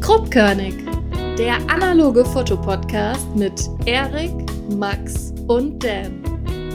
Grobkörnig, der analoge Fotopodcast mit Erik, Max und Dan.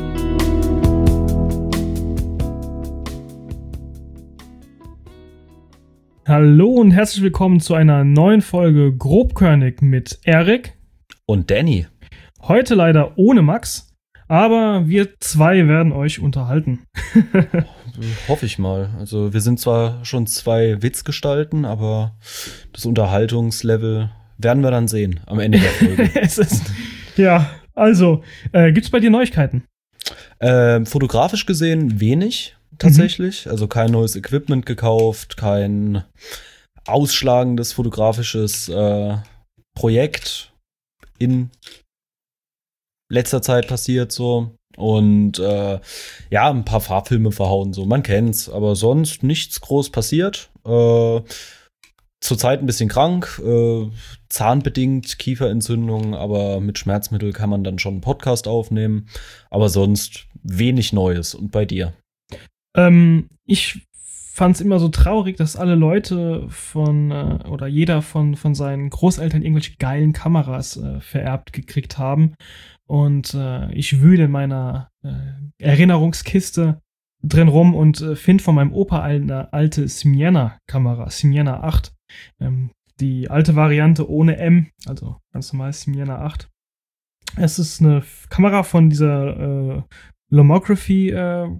Hallo und herzlich willkommen zu einer neuen Folge Grobkörnig mit Erik und Danny. Heute leider ohne Max, aber wir zwei werden euch unterhalten. Hoffe ich mal. Also wir sind zwar schon zwei Witzgestalten, aber das Unterhaltungslevel werden wir dann sehen am Ende der Folge. Gibt's bei dir Neuigkeiten? Fotografisch gesehen wenig tatsächlich. Also kein neues Equipment gekauft, kein ausschlagendes fotografisches Projekt in letzter Zeit passiert so. Und ein paar Farbfilme verhauen, so, man kennt's, aber sonst nichts groß passiert. Zurzeit ein bisschen krank, zahnbedingt, Kieferentzündung, aber mit Schmerzmittel kann man dann schon einen Podcast aufnehmen. Aber sonst wenig Neues. Und bei dir? Ich fand's immer so traurig, dass alle Leute oder jeder von seinen Großeltern irgendwelche geilen Kameras vererbt gekriegt haben. Und ich wühle in meiner Erinnerungskiste drin rum und finde von meinem Opa eine alte Simiana-Kamera, Simiana 8. Die alte Variante ohne M, also ganz normal Simiana 8. Es ist eine Kamera von dieser Lomography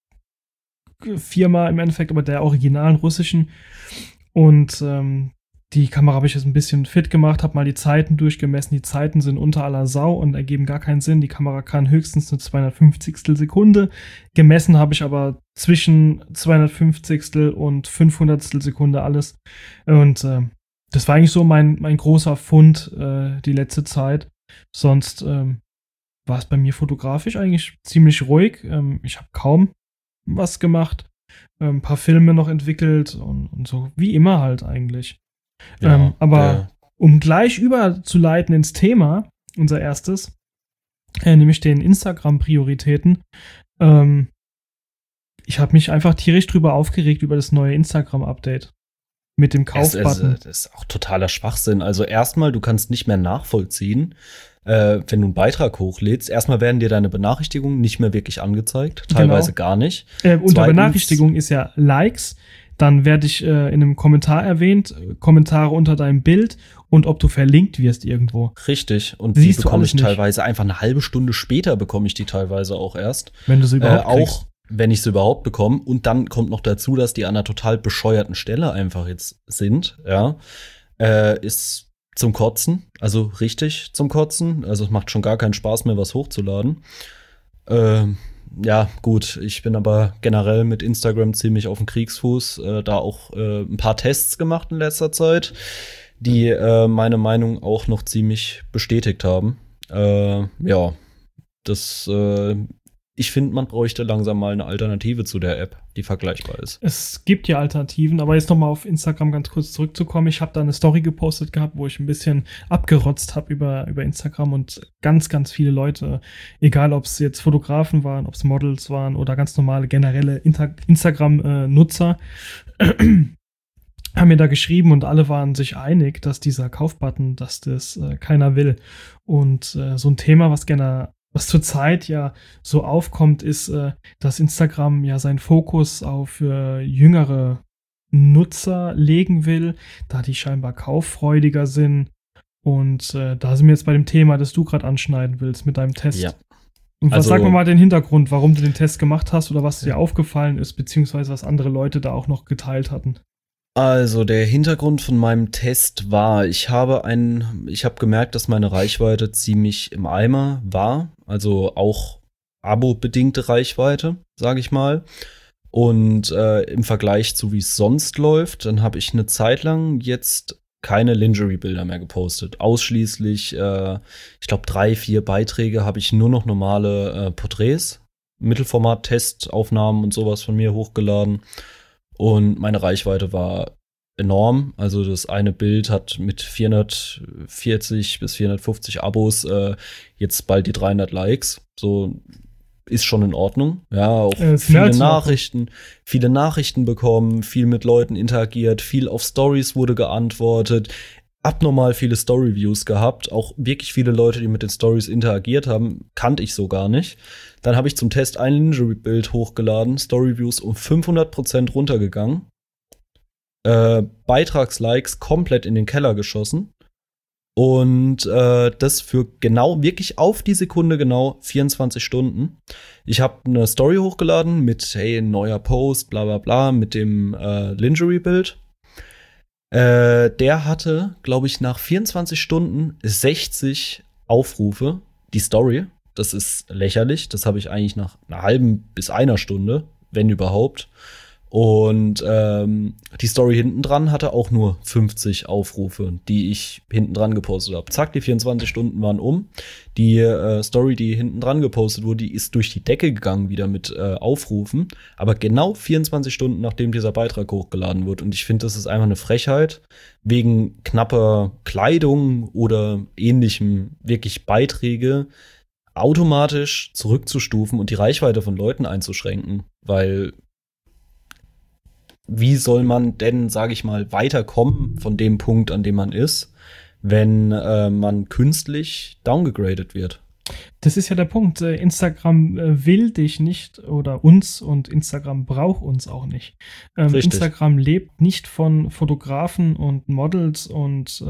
Firma im Endeffekt, aber der originalen russischen. Und die Kamera habe ich jetzt ein bisschen fit gemacht, habe mal die Zeiten durchgemessen. Die Zeiten sind unter aller Sau und ergeben gar keinen Sinn. Die Kamera kann höchstens eine 250. Sekunde. Gemessen habe ich aber zwischen 250. und 500. Sekunde alles. Und das war eigentlich so mein großer Fund die letzte Zeit. Sonst war es bei mir fotografisch eigentlich ziemlich ruhig. Ich habe kaum was gemacht. Ein paar Filme noch entwickelt und so wie immer halt eigentlich. Ja, um gleich überzuleiten ins Thema, unser erstes, nämlich den Instagram-Prioritäten. Ich habe mich einfach tierisch drüber aufgeregt über das neue Instagram-Update mit dem Kaufbutton. Das ist auch totaler Schwachsinn. Also erstmal, du kannst nicht mehr nachvollziehen, wenn du einen Beitrag hochlädst. Erstmal werden dir deine Benachrichtigungen nicht mehr wirklich angezeigt, teilweise gar nicht. Unter Benachrichtigung ist ja Likes. Dann werde ich in einem Kommentar erwähnt, Kommentare unter deinem Bild und ob du verlinkt wirst irgendwo. Richtig. Und die bekomme ich teilweise einfach eine halbe Stunde später bekomme ich die teilweise auch erst. Wenn du sie überhaupt kriegst. Auch wenn ich sie überhaupt bekomme. Und dann kommt noch dazu, dass die an einer total bescheuerten Stelle einfach jetzt sind. Ja, ist zum Kotzen. Also richtig zum Kotzen. Also es macht schon gar keinen Spaß mehr, was hochzuladen. Ja, gut, ich bin aber generell mit Instagram ziemlich auf dem Kriegsfuß, da auch ein paar Tests gemacht in letzter Zeit, die meine Meinung auch noch ziemlich bestätigt haben. Ich finde, man bräuchte langsam mal eine Alternative zu der App, die vergleichbar ist. Es gibt ja Alternativen, aber jetzt nochmal auf Instagram ganz kurz zurückzukommen. Ich habe da eine Story gepostet gehabt, wo ich ein bisschen abgerotzt habe über Instagram und ganz, ganz viele Leute, egal ob es jetzt Fotografen waren, ob es Models waren oder ganz normale generelle Instagram-Nutzer, haben mir da geschrieben und alle waren sich einig, dass dieser Kaufbutton, dass das keiner will. Und so ein Thema, was zurzeit ja so aufkommt, ist, dass Instagram ja seinen Fokus auf jüngere Nutzer legen will, da die scheinbar kauffreudiger sind. Und da sind wir jetzt bei dem Thema, das du gerade anschneiden willst mit deinem Test. Ja. Und sag mal den Hintergrund, warum du den Test gemacht hast oder was dir aufgefallen ist, beziehungsweise was andere Leute da auch noch geteilt hatten. Also der Hintergrund von meinem Test war, ich habe gemerkt, dass meine Reichweite ziemlich im Eimer war, also auch abo-bedingte Reichweite, sage ich mal. Und im Vergleich zu wie es sonst läuft, dann habe ich eine Zeit lang jetzt keine Lingerie-Bilder mehr gepostet. Ausschließlich, ich glaube 3-4 Beiträge habe ich nur noch normale Porträts, Mittelformat-Testaufnahmen und sowas von mir hochgeladen. Und meine Reichweite war enorm. Also das eine Bild hat mit 440 bis 450 Abos jetzt bald die 300 Likes. So ist schon in Ordnung. Ja, auch ist mehr als viele Nachrichten bekommen, viel mit Leuten interagiert, viel auf Stories wurde geantwortet, abnormal viele Story-Views gehabt, auch wirklich viele Leute, die mit den Stories interagiert haben, kannte ich so gar nicht. Dann habe ich zum Test ein Lingerie-Bild hochgeladen, Story-Views um 500% runtergegangen, Beitragslikes komplett in den Keller geschossen und das für genau, wirklich auf die Sekunde genau 24 Stunden. Ich habe eine Story hochgeladen mit, hey, neuer Post, bla bla bla, mit dem Lingerie-Bild. Der hatte, glaube ich, nach 24 Stunden 60 Aufrufe, die Story. Das ist lächerlich. Das habe ich eigentlich nach einer halben bis einer Stunde, wenn überhaupt. Und die Story hinten dran hatte auch nur 50 Aufrufe, die ich hinten dran gepostet habe. Zack, die 24 Stunden waren um. Die Story, die hinten dran gepostet wurde, die ist durch die Decke gegangen wieder mit Aufrufen. Aber genau 24 Stunden, nachdem dieser Beitrag hochgeladen wurde. Und ich finde, das ist einfach eine Frechheit, wegen knapper Kleidung oder ähnlichem wirklich Beiträge automatisch zurückzustufen und die Reichweite von Leuten einzuschränken. Weil wie soll man denn, sage ich mal, weiterkommen von dem Punkt, an dem man ist, wenn man künstlich downgegradet wird? Das ist ja der Punkt. Instagram will dich nicht oder uns und Instagram braucht uns auch nicht. Instagram lebt nicht von Fotografen und Models und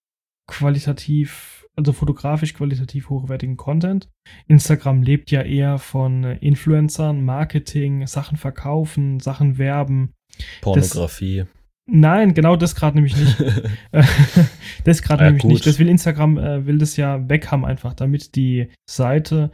fotografisch qualitativ hochwertigen Content. Instagram lebt ja eher von Influencern, Marketing, Sachen verkaufen, Sachen werben. Pornografie. Nein, genau das gerade nämlich nicht. Das gerade nämlich gut. nicht. Das will Instagram, will das ja weg haben einfach, damit die Seite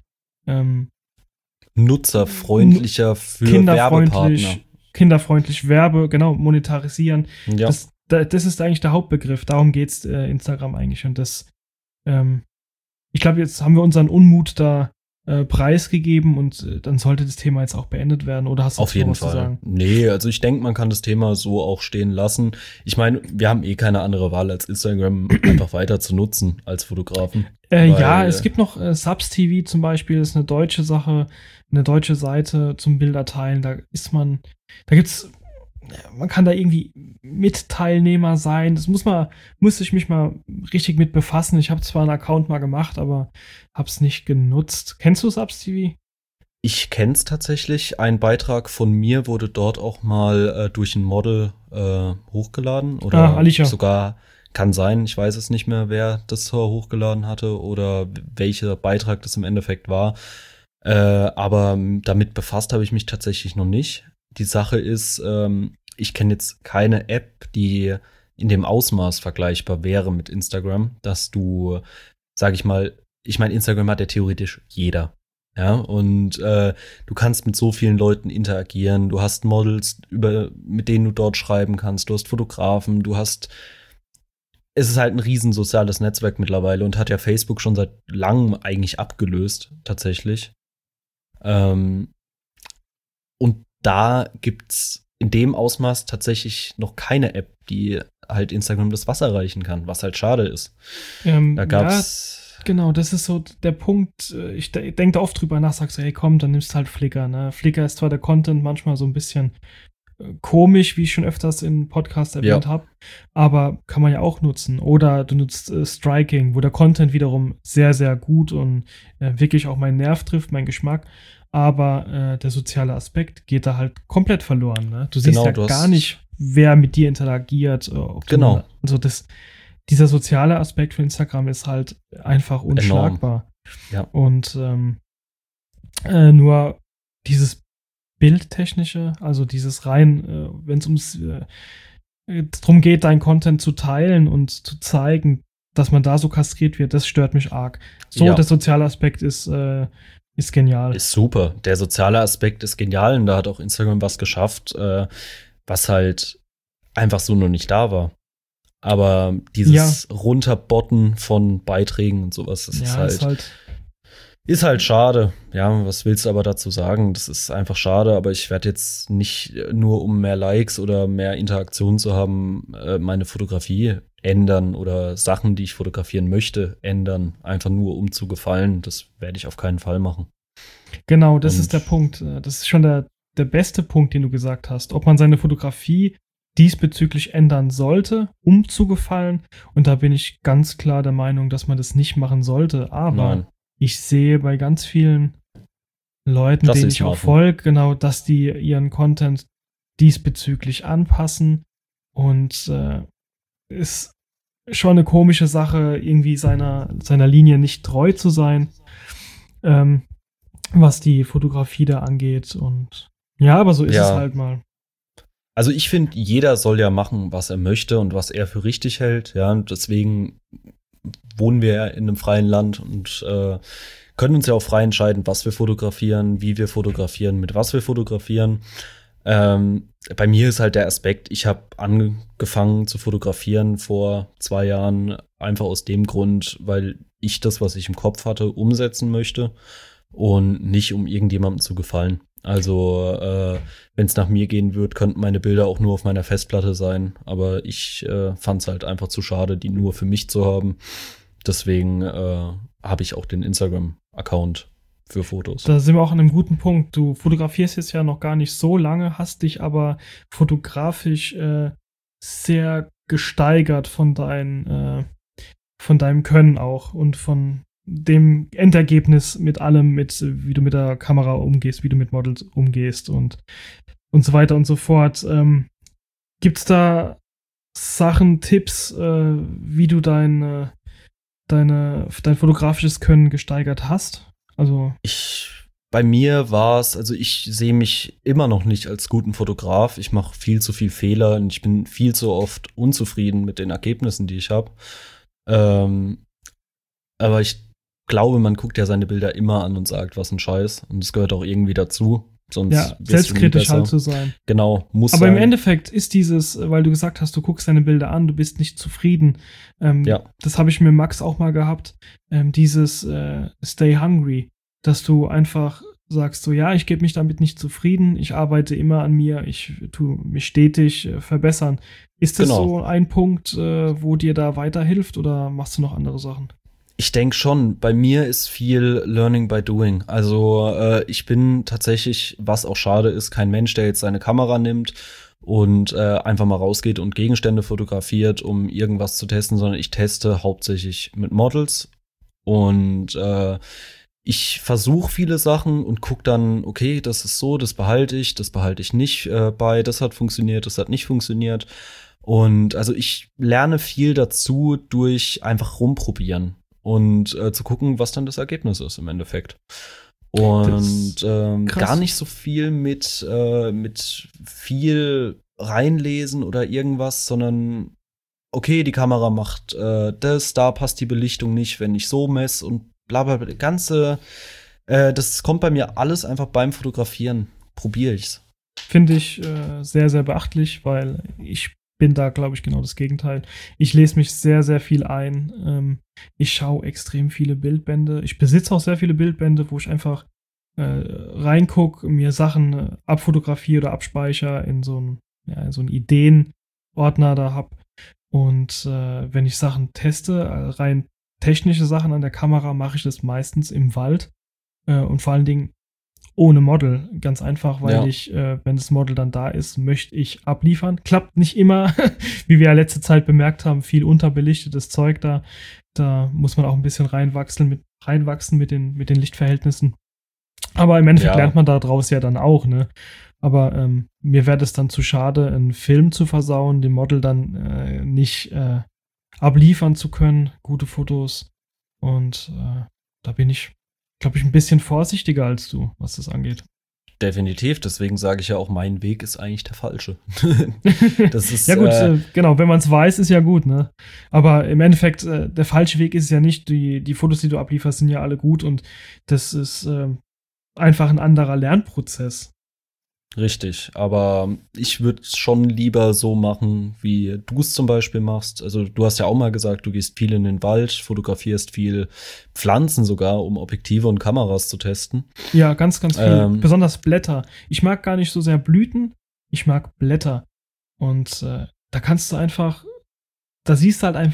nutzerfreundlicher für Werbepartner. Kinderfreundlich monetarisieren. Ja. Das ist eigentlich der Hauptbegriff. Darum geht's Instagram eigentlich. Und das, ich glaube, jetzt haben wir unseren Unmut da preisgegeben und dann sollte das Thema jetzt auch beendet werden. Oder hast du auf jeden Fall zu sagen? Nee, also ich denke, man kann das Thema so auch stehen lassen. Ich meine, wir haben keine andere Wahl, als Instagram einfach weiter zu nutzen als Fotografen. Ja, es gibt noch Subs.tv zum Beispiel, das ist eine deutsche Sache, eine deutsche Seite zum Bilderteilen. Man kann da irgendwie Mitteilnehmer sein. Das musste ich mich mal richtig mit befassen. Ich habe zwar einen Account mal gemacht, aber habe es nicht genutzt. Kennst du Subs.tv? Ich kenn's tatsächlich. Ein Beitrag von mir wurde dort auch mal durch ein Model hochgeladen. Oder Alicia. Sogar, kann sein, ich weiß es nicht mehr, wer das hochgeladen hatte oder welcher Beitrag das im Endeffekt war. Aber damit befasst habe ich mich tatsächlich noch nicht. Die Sache ist, ich kenne jetzt keine App, die in dem Ausmaß vergleichbar wäre mit Instagram, dass du, sag ich mal, Instagram hat ja theoretisch jeder. Ja, und du kannst mit so vielen Leuten interagieren, du hast Models, mit denen du dort schreiben kannst, du hast Fotografen, es ist halt ein riesen soziales Netzwerk mittlerweile und hat ja Facebook schon seit langem eigentlich abgelöst, tatsächlich. Und da gibt's in dem Ausmaß tatsächlich noch keine App, die halt Instagram das Wasser reichen kann, was halt schade ist. Da gab's genau, das ist so der Punkt. Ich denke da oft drüber nach, sagst du, hey komm, dann nimmst du halt Flickr. Ne? Flickr ist zwar der Content manchmal so ein bisschen komisch, wie ich schon öfters im Podcast erwähnt habe, aber kann man ja auch nutzen. Oder du nutzt Striking, wo der Content wiederum sehr, sehr gut und wirklich auch meinen Nerv trifft, meinen Geschmack. Aber der soziale Aspekt geht da halt komplett verloren. Ne? Du siehst gar nicht, wer mit dir interagiert. Genau. Dieser soziale Aspekt für Instagram ist halt einfach unschlagbar. Ja. Und nur dieses Bildtechnische, also dieses rein, wenn es darum geht, deinen Content zu teilen und zu zeigen, dass man da so kastriert wird, das stört mich arg. Der soziale Aspekt ist genial. Ist super. Der soziale Aspekt ist genial und da hat auch Instagram was geschafft, was halt einfach so noch nicht da war. Aber dieses Runterbotten von Beiträgen und sowas, das ist halt schade. Ja, was willst du aber dazu sagen? Das ist einfach schade, aber ich werde jetzt nicht nur, um mehr Likes oder mehr Interaktion zu haben, meine Fotografie ändern oder Sachen, die ich fotografieren möchte, ändern. Einfach nur, um zu gefallen. Das werde ich auf keinen Fall machen. Genau, das ist der Punkt. Das ist schon der beste Punkt, den du gesagt hast. Ob man seine Fotografie diesbezüglich ändern sollte, um zu gefallen. Und da bin ich ganz klar der Meinung, dass man das nicht machen sollte. Aber ich sehe bei ganz vielen Leuten, denen ich auch folge, genau, dass die ihren Content diesbezüglich anpassen. Und ist schon eine komische Sache, irgendwie seiner Linie nicht treu zu sein, was die Fotografie da angeht. Und ja, aber so ist es halt mal. Also ich finde, jeder soll ja machen, was er möchte und was er für richtig hält. Ja, und deswegen wohnen wir ja in einem freien Land und können uns ja auch frei entscheiden, was wir fotografieren, wie wir fotografieren, mit was wir fotografieren. Bei mir ist halt der Aspekt, ich habe angefangen zu fotografieren vor 2 Jahren, einfach aus dem Grund, weil ich das, was ich im Kopf hatte, umsetzen möchte und nicht, um irgendjemandem zu gefallen. Also, wenn es nach mir gehen würde, könnten meine Bilder auch nur auf meiner Festplatte sein. Aber ich fand es halt einfach zu schade, die nur für mich zu haben. Deswegen habe ich auch den Instagram-Account für Fotos. Da sind wir auch an einem guten Punkt. Du fotografierst jetzt ja noch gar nicht so lange, hast dich aber fotografisch sehr gesteigert von deinem Können auch und von dem Endergebnis mit allem, wie du mit der Kamera umgehst, wie du mit Models umgehst und so weiter und so fort. Gibt's da Sachen, Tipps, wie du dein fotografisches Können gesteigert hast? Also bei mir war es, also ich sehe mich immer noch nicht als guten Fotograf. Ich mache viel zu viel Fehler und ich bin viel zu oft unzufrieden mit den Ergebnissen, die ich habe. Aber ich glaube, man guckt ja seine Bilder immer an und sagt, was ein Scheiß. Und es gehört auch irgendwie dazu. Sonst ja, selbstkritisch halt zu sein. Genau, muss Aber sein. im Endeffekt ist dieses, weil du gesagt hast, du guckst deine Bilder an, du bist nicht zufrieden. Das habe ich mit Max auch mal gehabt. Dieses Stay Hungry, dass du einfach sagst so, ja, ich gebe mich damit nicht zufrieden, ich arbeite immer an mir, ich tue mich stetig verbessern. Ist das so ein Punkt, wo dir da weiterhilft oder machst du noch andere Sachen? Ich denke schon, bei mir ist viel Learning by Doing. Also ich bin tatsächlich, was auch schade ist, kein Mensch, der jetzt seine Kamera nimmt und einfach mal rausgeht und Gegenstände fotografiert, um irgendwas zu testen, sondern ich teste hauptsächlich mit Models und ich versuche viele Sachen und gucke dann, okay, das ist so, das behalte ich nicht bei, das hat funktioniert, das hat nicht funktioniert. Und also ich lerne viel dazu durch einfach rumprobieren und zu gucken, was dann das Ergebnis ist im Endeffekt. Und gar nicht so viel mit viel reinlesen oder irgendwas, sondern okay, die Kamera macht das, da passt die Belichtung nicht, wenn ich so messe und bla bla bla. Das kommt bei mir alles einfach beim Fotografieren. Probiere ich's. Finde ich sehr, sehr beachtlich, weil ich bin da, glaube ich, genau das Gegenteil. Ich lese mich sehr, sehr viel ein. Ich schaue extrem viele Bildbände. Ich besitze auch sehr viele Bildbände, wo ich einfach reingucke, mir Sachen abfotografiere oder abspeichere in so einen Ideenordner da habe. Und wenn ich Sachen teste, rein technische Sachen an der Kamera, mache ich das meistens im Wald und vor allen Dingen ohne Model. Ganz einfach, weil ich, wenn das Model dann da ist, möchte ich abliefern. Klappt nicht immer, wie wir ja letzte Zeit bemerkt haben, viel unterbelichtetes Zeug da. Da muss man auch ein bisschen reinwachsen mit den Lichtverhältnissen. Aber im Endeffekt lernt man da draus ja dann auch, ne? Aber mir wäre es dann zu schade, einen Film zu versauen, dem Model dann nicht abliefern zu können, gute Fotos. Und da bin ich, glaube ich, ein bisschen vorsichtiger als du, was das angeht. Definitiv, deswegen sage ich ja auch, mein Weg ist eigentlich der falsche. Das ist, ja gut, genau, wenn man es weiß, ist ja gut, ne? Aber im Endeffekt, der falsche Weg ist ja nicht, die Fotos, die du ablieferst, sind ja alle gut und das ist einfach ein anderer Lernprozess. Richtig, aber ich würde es schon lieber so machen, wie du es zum Beispiel machst. Also du hast ja auch mal gesagt, du gehst viel in den Wald, fotografierst viel Pflanzen sogar, um Objektive und Kameras zu testen. Ja, ganz, ganz viel. Besonders Blätter. Ich mag gar nicht so sehr Blüten, ich mag Blätter. Und da kannst du einfach, da siehst du halt einfach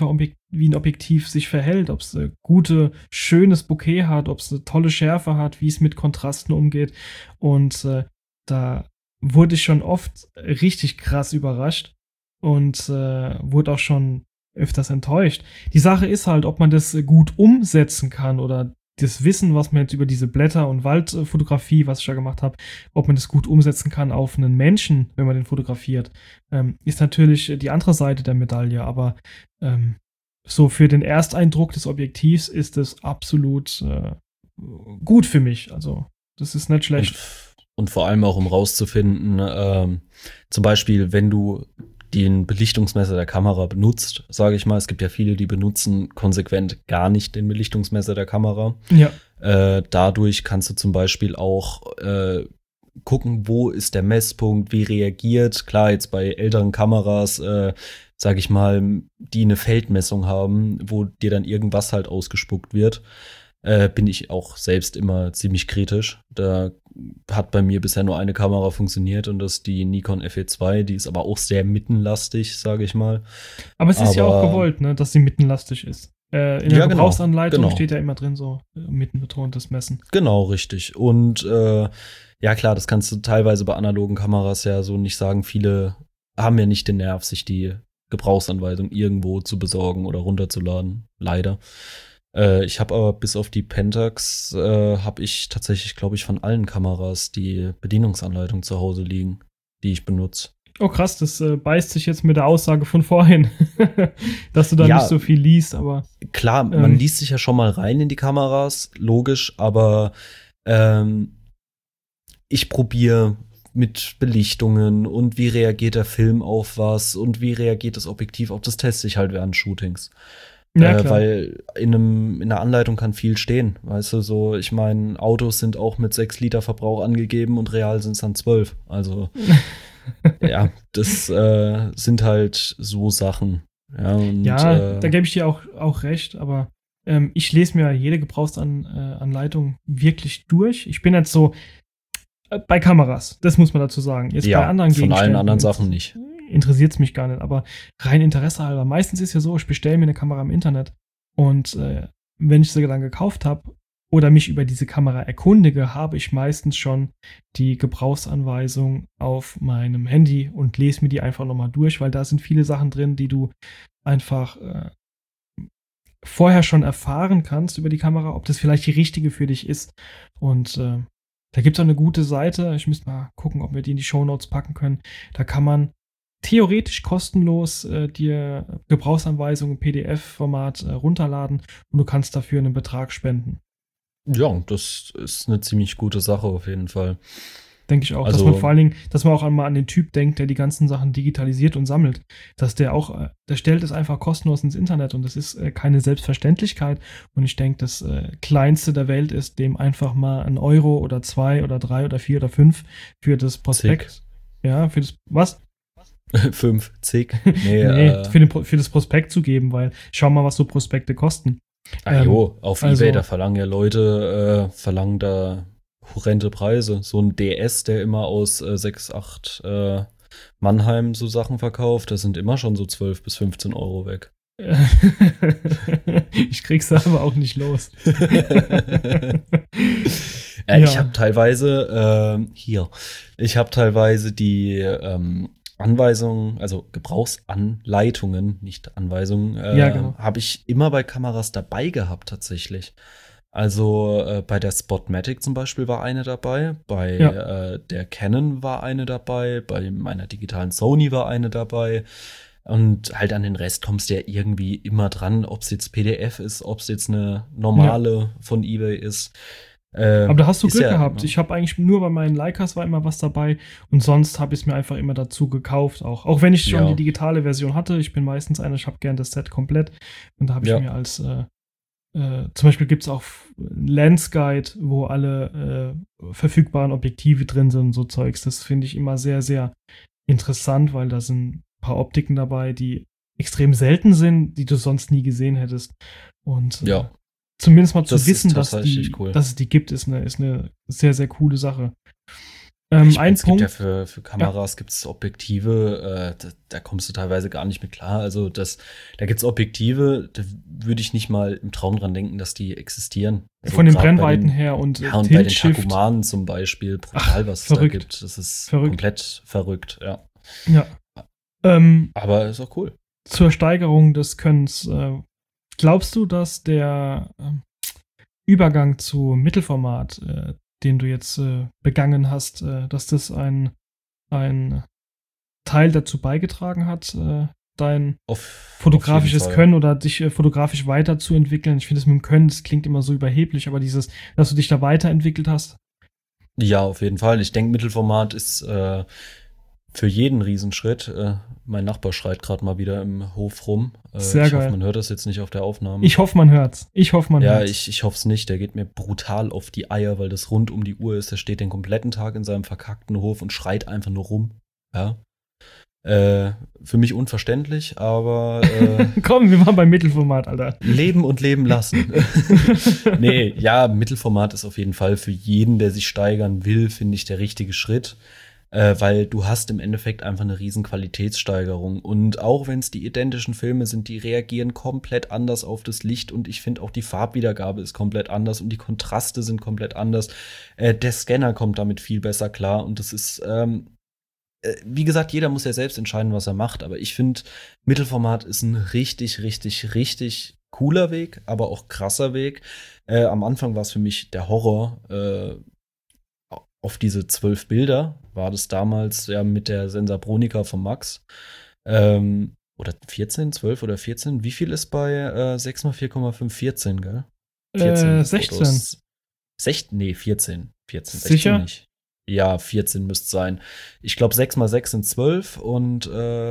wie ein Objektiv sich verhält, ob es schönes Bokeh hat, ob es eine tolle Schärfe hat, wie es mit Kontrasten umgeht. Und da wurde ich schon oft richtig krass überrascht und wurde auch schon öfters enttäuscht. Die Sache ist halt, ob man das gut umsetzen kann oder das Wissen, was man jetzt über diese Blätter- und Waldfotografie, was ich da gemacht habe, ob man das gut umsetzen kann auf einen Menschen, wenn man den fotografiert, ist natürlich die andere Seite der Medaille. Aber so für den Ersteindruck des Objektivs ist es absolut gut für mich. Also das ist nicht schlecht. Und vor allem auch, um rauszufinden, zum Beispiel, wenn du den Belichtungsmesser der Kamera benutzt, sage ich mal. Es gibt ja viele, die benutzen konsequent gar nicht den Belichtungsmesser der Kamera. Ja. Dadurch kannst du zum Beispiel auch gucken, wo ist der Messpunkt, wie reagiert. Klar, jetzt bei älteren Kameras, sage ich mal, die eine Feldmessung haben, wo dir dann irgendwas halt ausgespuckt wird, bin ich auch selbst immer ziemlich kritisch. Da hat bei mir bisher nur eine Kamera funktioniert und das ist die Nikon FE2, die ist aber auch sehr mittenlastig, sage ich mal. Aber es ist ja auch gewollt, ne, dass sie mittenlastig ist. In der Gebrauchsanleitung steht ja immer drin, so mittenbetontes Messen. Genau, richtig. Und ja klar, das kannst du teilweise bei analogen Kameras ja so nicht sagen. Viele haben ja nicht den Nerv, sich die Gebrauchsanweisung irgendwo zu besorgen oder runterzuladen, leider. Ich habe aber bis auf die Pentax habe ich tatsächlich, glaube ich, von allen Kameras die Bedienungsanleitung zu Hause liegen, die ich benutze. Oh krass, das beißt sich jetzt mit der Aussage von vorhin, dass du da nicht so viel liest, aber klar, man liest sich ja schon mal rein in die Kameras, logisch, aber ich probiere mit Belichtungen und wie reagiert der Film auf was und wie reagiert das Objektiv auf, das teste ich halt während Shootings. Ja, weil in einer Anleitung kann viel stehen, weißt du, so, ich meine, Autos sind auch mit 6 Liter Verbrauch angegeben und real sind es dann 12, also ja, das sind halt so Sachen. Ja, und, da gebe ich dir auch recht, aber ich lese mir jede Gebrauchsanleitung wirklich durch. Ich bin jetzt so bei Kameras, das muss man dazu sagen. Jetzt bei anderen Gegenständen. Von allen anderen Sachen nicht. Interessiert es mich gar nicht, aber rein Interesse halber. Meistens ist ja so, ich bestelle mir eine Kamera im Internet und wenn ich sie dann gekauft habe oder mich über diese Kamera erkundige, habe ich meistens schon die Gebrauchsanweisung auf meinem Handy und lese mir die einfach nochmal durch, weil da sind viele Sachen drin, die du einfach vorher schon erfahren kannst über die Kamera, ob das vielleicht die richtige für dich ist. Und da gibt es auch eine gute Seite, ich müsste mal gucken, ob wir die in die Shownotes packen können. Da kann man theoretisch kostenlos dir Gebrauchsanweisungen im PDF-Format runterladen und du kannst dafür einen Betrag spenden. Ja, das ist eine ziemlich gute Sache auf jeden Fall. Denke ich auch, also, dass man vor allen Dingen, dass man auch einmal an den Typ denkt, der die ganzen Sachen digitalisiert und sammelt, dass der stellt es einfach kostenlos ins Internet und das ist keine Selbstverständlichkeit und ich denke, das Kleinste der Welt ist, dem einfach mal 1 Euro oder 2 oder 3 oder 4 oder 5 für das Prospekt. Ja, für das, was? 5, zig. Nee, für das Prospekt zu geben, weil schau mal, was so Prospekte kosten. Auf eBay, da verlangen ja Leute, da horrende Preise. So ein DS, der immer aus 6, 8 Mannheim so Sachen verkauft, da sind immer schon so 12 bis 15 Euro weg. Ich krieg's aber auch nicht los. Ich habe teilweise die Anweisungen, also Gebrauchsanleitungen, nicht Anweisungen, genau. Habe ich immer bei Kameras dabei gehabt tatsächlich. Also bei der Spotmatic zum Beispiel war eine dabei, bei der Canon war eine dabei, bei meiner digitalen Sony war eine dabei und halt an den Rest kommst du ja irgendwie immer dran, ob es jetzt PDF ist, ob es jetzt eine normale von eBay ist. Aber da hast du Glück gehabt. Ich habe eigentlich nur bei meinen Leicas war immer was dabei und sonst habe ich es mir einfach immer dazu gekauft. Auch wenn ich schon die digitale Version hatte. Ich bin meistens ich habe gern das Set komplett und da habe ich mir als zum Beispiel gibt es auch Lens Guide, wo alle verfügbaren Objektive drin sind und so Zeugs. Das finde ich immer sehr, sehr interessant, weil da sind ein paar Optiken dabei, die extrem selten sind, die du sonst nie gesehen hättest. Und zumindest mal zu wissen, dass es die gibt, ist eine sehr, sehr coole Sache. Es gibt ja für Kameras gibt's Objektive, da kommst du teilweise gar nicht mit klar. Also da gibt's Objektive, da würde ich nicht mal im Traum dran denken, dass die existieren. So von den Brennweiten her und und bei den Takumanen zum Beispiel, brutal, was es da gibt. Das ist komplett verrückt, ja. Ja. Aber ist auch cool. Zur Steigerung des Könnens, glaubst du, dass der Übergang zu Mittelformat, den du jetzt begangen hast, dass das ein Teil dazu beigetragen hat, dein fotografisches Können oder dich fotografisch weiterzuentwickeln? Ich finde es mit dem Können, das klingt immer so überheblich, aber dass du dich da weiterentwickelt hast? Ja, auf jeden Fall. Ich denke, Mittelformat ist für jeden Riesenschritt. Mein Nachbar schreit gerade mal wieder im Hof rum. Sehr geil. Ich hoffe, man hört das jetzt nicht auf der Aufnahme. Ich hoffe, man hört's. Ich hoffe es nicht. Der geht mir brutal auf die Eier, weil das rund um die Uhr ist. Der steht den kompletten Tag in seinem verkackten Hof und schreit einfach nur rum. Ja. Für mich unverständlich, aber komm, wir waren beim Mittelformat, Alter. Leben und leben lassen. Nee, ja, Mittelformat ist auf jeden Fall für jeden, der sich steigern will, finde ich, der richtige Schritt. Weil du hast im Endeffekt einfach eine riesen Qualitätssteigerung. Und auch wenn es die identischen Filme sind, die reagieren komplett anders auf das Licht. Und ich finde auch die Farbwiedergabe ist komplett anders und die Kontraste sind komplett anders. Der Scanner kommt damit viel besser klar. Und das ist, wie gesagt, jeder muss ja selbst entscheiden, was er macht. Aber ich finde, Mittelformat ist ein richtig, richtig, richtig cooler Weg, aber auch krasser Weg. Am Anfang war es für mich der Horror, auf diese 12 Bilder war das damals ja mit der Sensabronica von Max. Oder 14, 12 oder 14. Wie viel ist bei 6x4,5? 14, gell? 14 16. 14. 14. Sicher? 16 nicht. Ja, 14 müsste sein. Ich glaube, 6x6 sind 12 und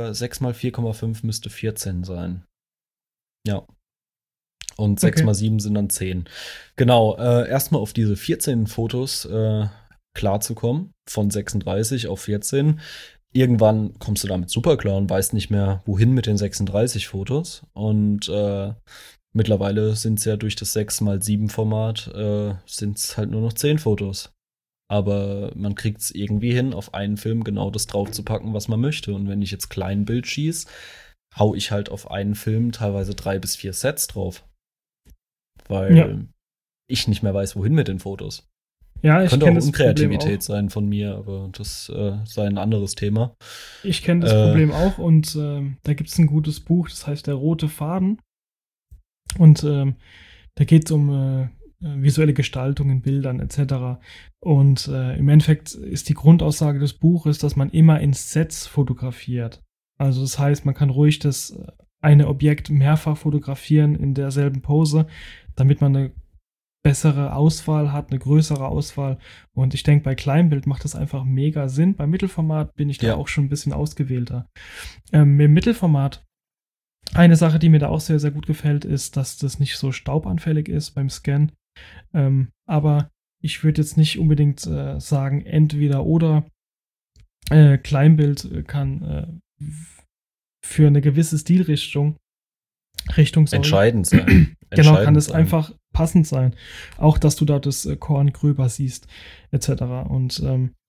6x4,5 müsste 14 sein. Ja. Und 6x7 sind dann 10. Genau, erstmal auf diese 14 Fotos klarzukommen, von 36 auf 14. Irgendwann kommst du damit super klar und weißt nicht mehr, wohin mit den 36 Fotos. Und mittlerweile sind es ja durch das 6x7-Format sind es halt nur noch 10 Fotos. Aber man kriegt es irgendwie hin, auf einen Film genau das draufzupacken, was man möchte. Und wenn ich jetzt Kleinbild schieße, hau ich halt auf einen Film teilweise 3 bis 4 Sets drauf. Weil ich nicht mehr weiß, wohin mit den Fotos. Ja, ich könnte kenne auch das Unkreativität sein von mir, aber das sei ein anderes Thema. Ich kenne das Problem auch und da gibt es ein gutes Buch, das heißt Der rote Faden. Und da geht es um visuelle Gestaltung in Bildern etc. Und im Endeffekt ist die Grundaussage des Buches, dass man immer in Sets fotografiert. Also das heißt, man kann ruhig das eine Objekt mehrfach fotografieren in derselben Pose, damit man eine bessere Auswahl hat, eine größere Auswahl. Und ich denke, bei Kleinbild macht das einfach mega Sinn. Beim Mittelformat bin ich da auch schon ein bisschen ausgewählter. Im Mittelformat, eine Sache, die mir da auch sehr, sehr gut gefällt, ist, dass das nicht so staubanfällig ist beim Scan. Aber ich würde jetzt nicht unbedingt sagen, entweder oder. Kleinbild kann für eine gewisse Stilrichtung entscheidend sein. Genau, kann das einfach passend sein. Auch, dass du da das Korn gröber siehst, etc. Und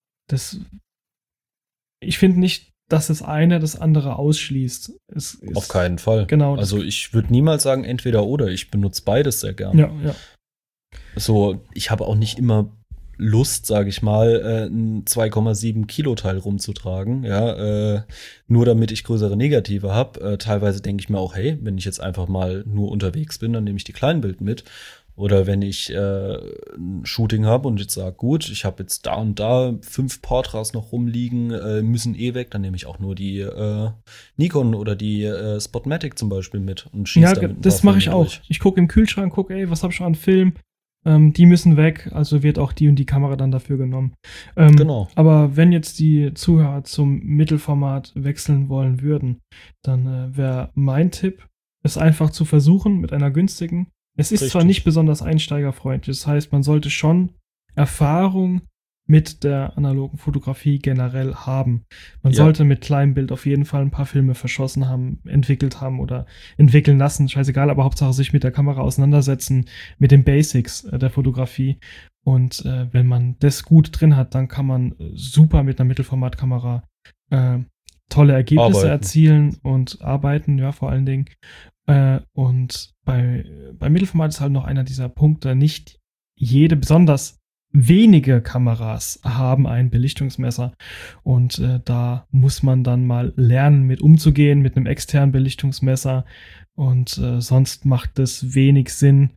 ich finde nicht, dass das eine das andere ausschließt. Auf keinen Fall. Genau. Also ich würde niemals sagen entweder oder. Ich benutze beides sehr gerne. Ja. So, ich habe auch nicht immer Lust, sage ich mal, ein 2,7 Kilo Teil rumzutragen, nur damit ich größere Negative habe. Teilweise denke ich mir auch, hey, wenn ich jetzt einfach mal nur unterwegs bin, dann nehme ich die Kleinbild mit. Oder wenn ich ein Shooting habe und jetzt sage, gut, ich habe jetzt da und da 5 Portras noch rumliegen, müssen weg, dann nehme ich auch nur die Nikon oder die Spotmatic zum Beispiel mit und schieße damit ein das paar mache ich auch. durch. Ich gucke im Kühlschrank, was habe ich schon an Film? Die müssen weg, also wird auch die und die Kamera dann dafür genommen. Genau. Aber wenn jetzt die Zuhörer zum Mittelformat wechseln wollen würden, dann wäre mein Tipp, es einfach zu versuchen mit einer günstigen. Es ist zwar nicht besonders einsteigerfreundlich, das heißt, man sollte schon Erfahrung mit der analogen Fotografie generell haben. Man sollte mit Kleinbild auf jeden Fall ein paar Filme verschossen haben, entwickelt haben oder entwickeln lassen, scheißegal, aber Hauptsache sich mit der Kamera auseinandersetzen, mit den Basics der Fotografie. Und wenn man das gut drin hat, dann kann man super mit einer Mittelformatkamera tolle Ergebnisse erzielen und arbeiten, ja, vor allen Dingen. Und bei Mittelformat ist halt noch einer dieser Punkte, nicht besonders wenige Kameras haben ein Belichtungsmesser. Und da muss man dann mal lernen, mit umzugehen, mit einem externen Belichtungsmesser. Und sonst macht es wenig Sinn.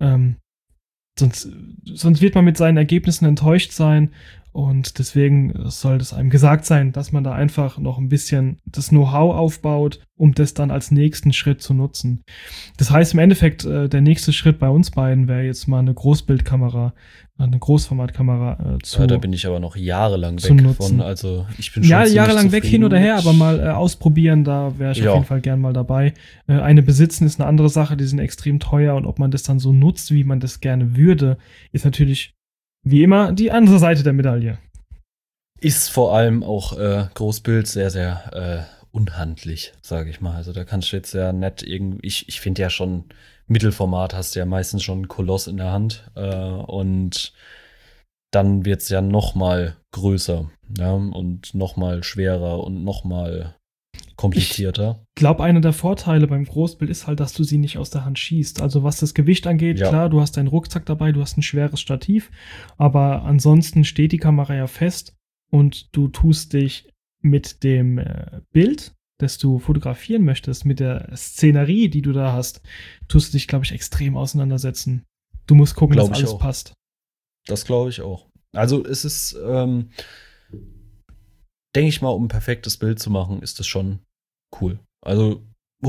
Sonst wird man mit seinen Ergebnissen enttäuscht sein. Und deswegen soll es einem gesagt sein, dass man da einfach noch ein bisschen das Know-how aufbaut, um das dann als nächsten Schritt zu nutzen. Das heißt im Endeffekt, der nächste Schritt bei uns beiden wäre jetzt mal eine Großbildkamera, eine Großformatkamera zu da bin ich aber noch jahrelang weg nutzen. von. Also ich bin schon jahrelang weg hin oder her, aber mal ausprobieren, da wäre ich auf jeden Fall gern mal dabei. Eine besitzen ist eine andere Sache, die sind extrem teuer und ob man das dann so nutzt, wie man das gerne würde, ist natürlich wie immer die andere Seite der Medaille. Ist vor allem auch Großbild sehr, sehr unhandlich, sage ich mal. Also da kannst du jetzt ja nett irgendwie, ich finde ja schon, Mittelformat hast du ja meistens schon einen Koloss in der Hand und dann wird es ja noch mal größer, ja, und noch mal schwerer und noch mal komplizierter. Ich glaube, einer der Vorteile beim Großbild ist halt, dass du sie nicht aus der Hand schießt. Also was das Gewicht angeht, klar, du hast deinen Rucksack dabei, du hast ein schweres Stativ, aber ansonsten steht die Kamera ja fest und du tust dich mit dem Bild, das du fotografieren möchtest, mit der Szenerie, die du da hast, tust du dich, glaube ich, extrem auseinandersetzen. Du musst gucken, dass alles passt. Das glaube ich auch. Also es ist, denke ich mal, um ein perfektes Bild zu machen, ist das schon cool. Also